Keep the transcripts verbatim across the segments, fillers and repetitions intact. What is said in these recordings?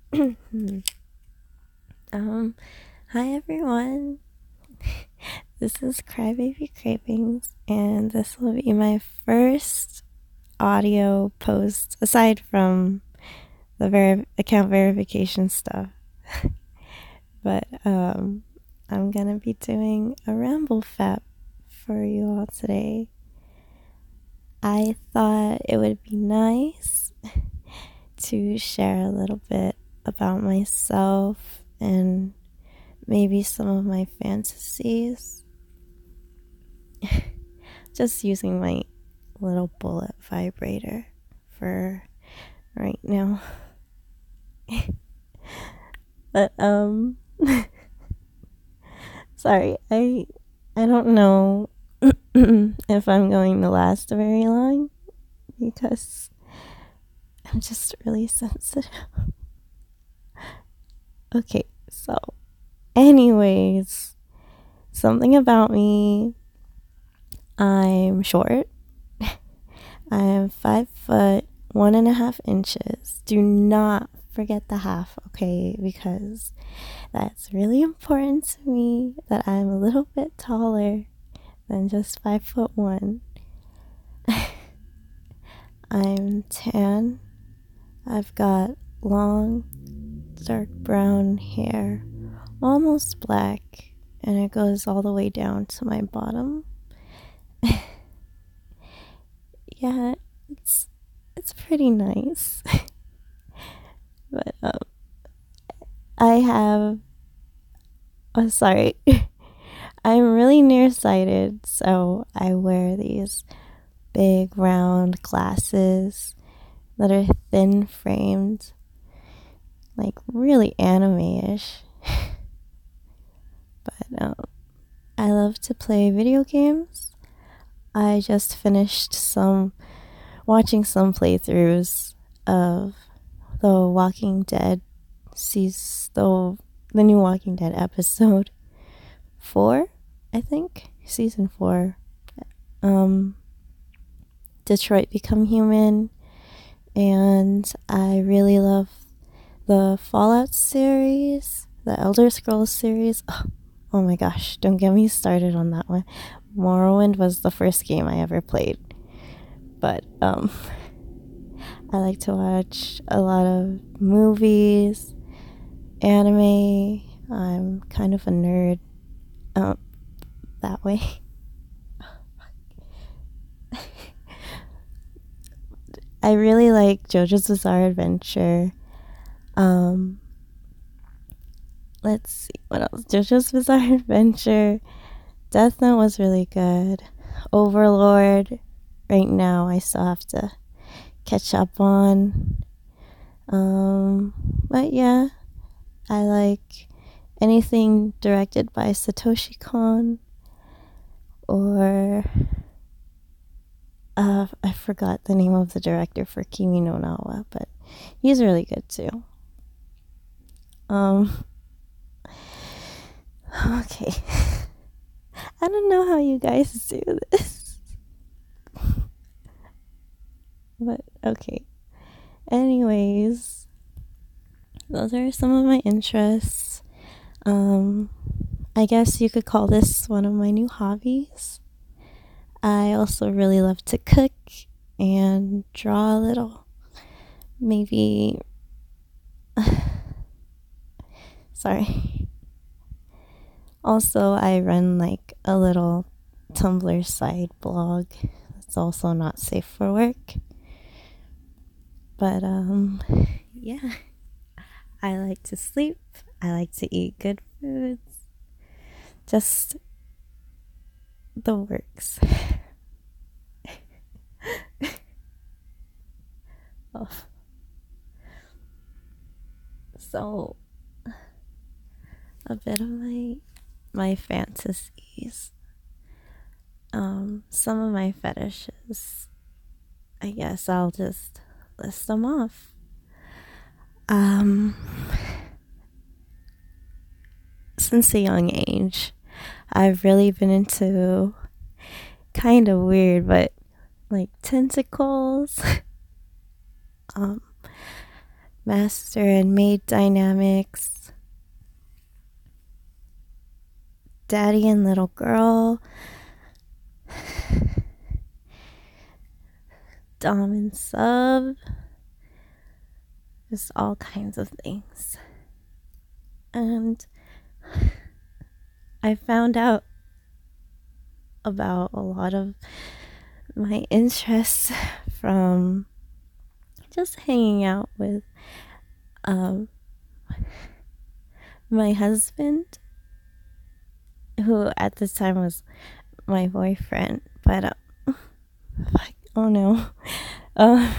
um, Hi everyone. This is Crybaby Cravings, and this will be my first audio post aside from the ver- account verification stuff. But um, I'm gonna be doing a ramble fap for you all today. I thought it would be nice to share a little bit about myself and maybe some of my fantasies. Just using my little bullet vibrator for right now. But um sorry, I I don't know if I'm going to last very long because I'm just really sensitive. Okay, so anyways, something about me. I'm short. I am five foot one and a half inches. Do not forget the half, okay? Because that's really important to me that I'm a little bit taller than just five foot one. I'm tan. I've got long, dark brown hair, almost black, and it goes all the way down to my bottom. Yeah, it's it's pretty nice. But um, I have. Oh, sorry. I'm really nearsighted, so I wear these big round glasses that are thin framed, like really anime-ish. But um, I love to play video games. I just finished some watching some playthroughs of the Walking Dead season, the the new Walking Dead episode four, I think, season four. Um, Detroit Become Human, and I really love the Fallout series, the Elder Scrolls series. Oh, oh my gosh, don't get me started on that one. Morrowind was the first game I ever played. But um I like to watch a lot of movies, anime. I'm kind of a nerd um that way. I really like JoJo's Bizarre Adventure. Um let's see what else. JoJo's Bizarre Adventure. Death Note was really good. Overlord, right now I still have to catch up on. Um, but yeah, I like anything directed by Satoshi Kon or uh, I forgot the name of the director for Kimi no Na wa, but he's really good too. Um, okay. I don't know how you guys do this. But okay. Anyways, those are some of my interests. Um, I guess you could call this one of my new hobbies. I also really love to cook and draw a little. Maybe. Sorry. Also, I run like a little Tumblr side blog. It's also not safe for work. But, um, yeah. I like to sleep. I like to eat good foods. Just the works. Oh. So, a bit of my my fantasies. Um, some of my fetishes. I guess I'll just list them off. Um, since a young age, I've really been into kind of weird, but like tentacles. um, master and maid dynamics, daddy and little girl, dom and sub, just all kinds of things. And I found out about a lot of my interests from just hanging out with um, my husband, who at the time was my boyfriend, but uh, oh no, uh,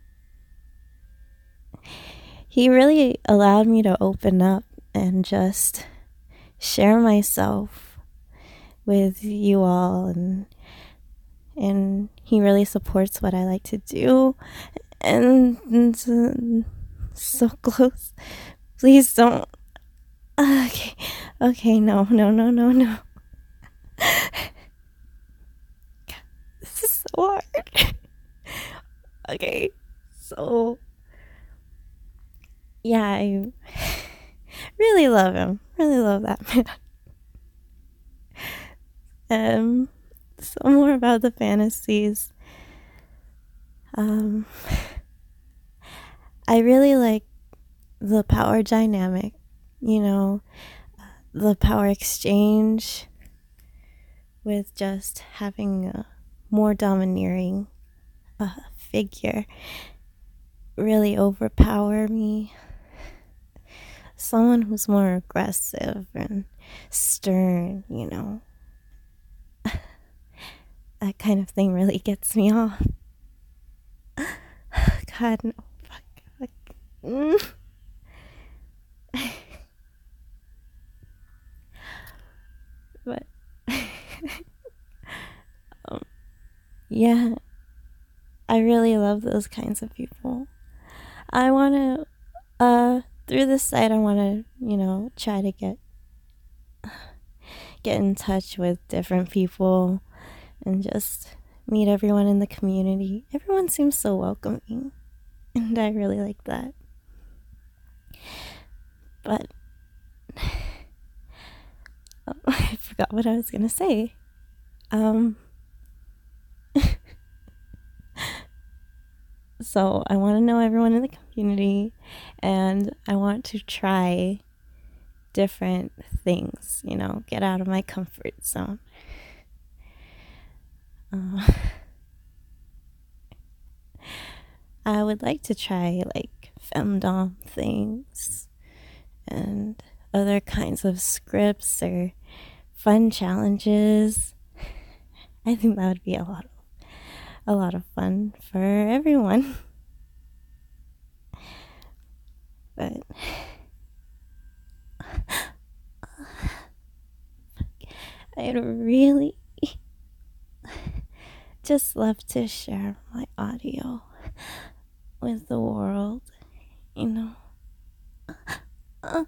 he really allowed me to open up and just share myself with you all, and and he really supports what I like to do, and, and uh, so close. Please don't. Okay, okay, no, no, no, no, no. This is so hard. Okay, so yeah, I really love him. Really love that man. Um, so more about the fantasies. Um, I really like the power dynamic, you know, the power exchange with just having a more domineering uh, figure really overpower me. Someone who's more aggressive and stern, you know. That kind of thing really gets me off. God, no. Fuck. Fuck. Mm. But, um, yeah, I really love those kinds of people. I want to, uh, through this site, I want to, you know, try to get, get in touch with different people and just meet everyone in the community. Everyone seems so welcoming, and I really like that. But oh, I forgot what I was gonna say. Um, so I want to know everyone in the community, and I want to try different things, you know, get out of my comfort zone. Uh, I would like to try like femdom things and other kinds of scripts or fun challenges. I think that would be a lot of a lot of fun for everyone. But I'd really just love to share my audio with the world, you know. Uh,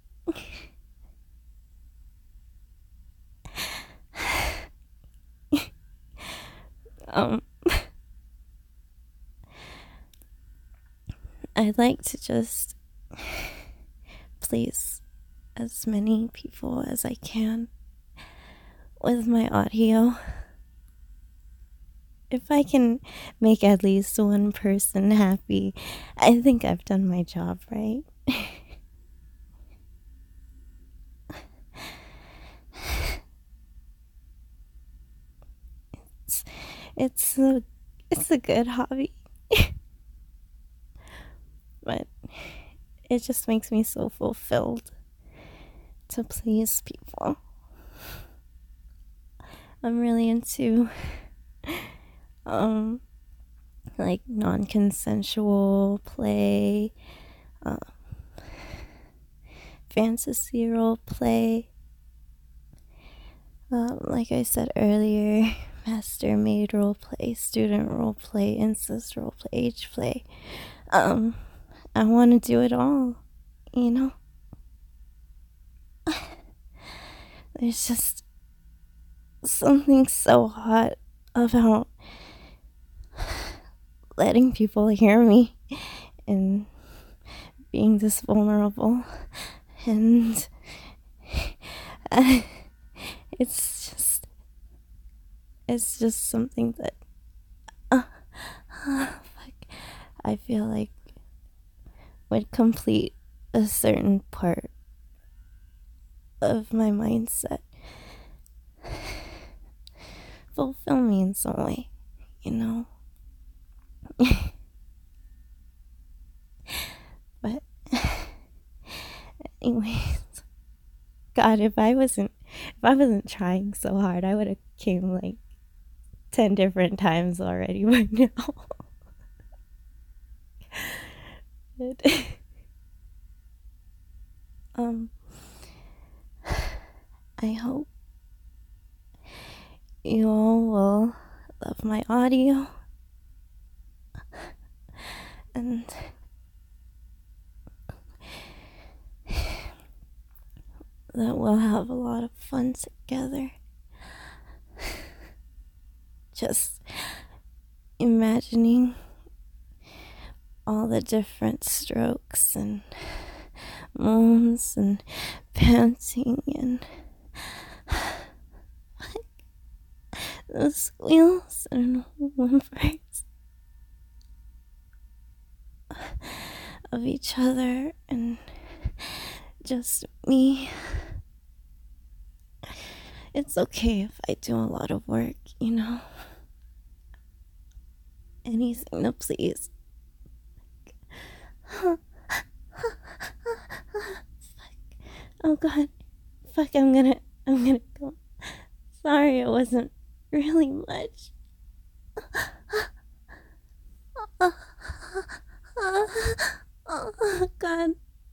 um, I'd like to just please as many people as I can with my audio. If I can make at least one person happy, I think I've done my job, right? it's it's a it's a good hobby. But it just makes me so fulfilled to please people. I'm really into um like non-consensual play, uh, fantasy role play, um, like I said earlier, master maid role play, student role play, incest role play, age play. um I want to do it all, you know. There's just something so hot about letting people hear me and being this vulnerable, and uh, it's just it's just something that uh, uh, fuck, I feel like would complete a certain part of my mindset, fulfill me in some way, you know. But anyways, God, if I wasn't if I wasn't trying so hard, I would have came like ten different times already by now. But, um I hope you all will love my audio, and that we'll have a lot of fun together. Just imagining all the different strokes and moans and panting and the squeals and whimpers of each other, and just me. It's okay if I do a lot of work, you know. Anything to please. Fuck. Oh God. Fuck, I'm gonna I'm gonna go. Sorry, it wasn't really much. Oh God.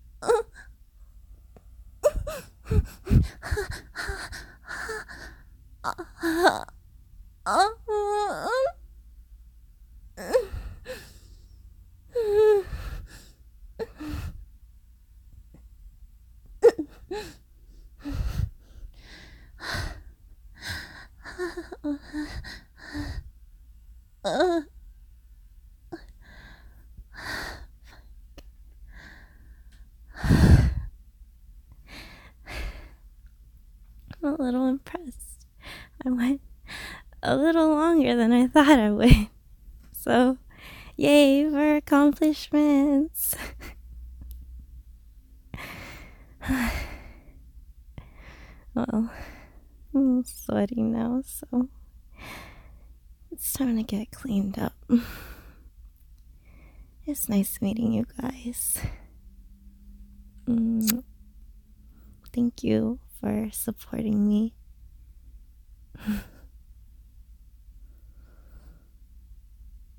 Uh, I'm a little impressed. I went a little longer than I thought I would. So, yay for accomplishments. Well, I'm sweaty now, so it's time to get cleaned up. It's nice meeting you guys. Mm. Thank you for supporting me.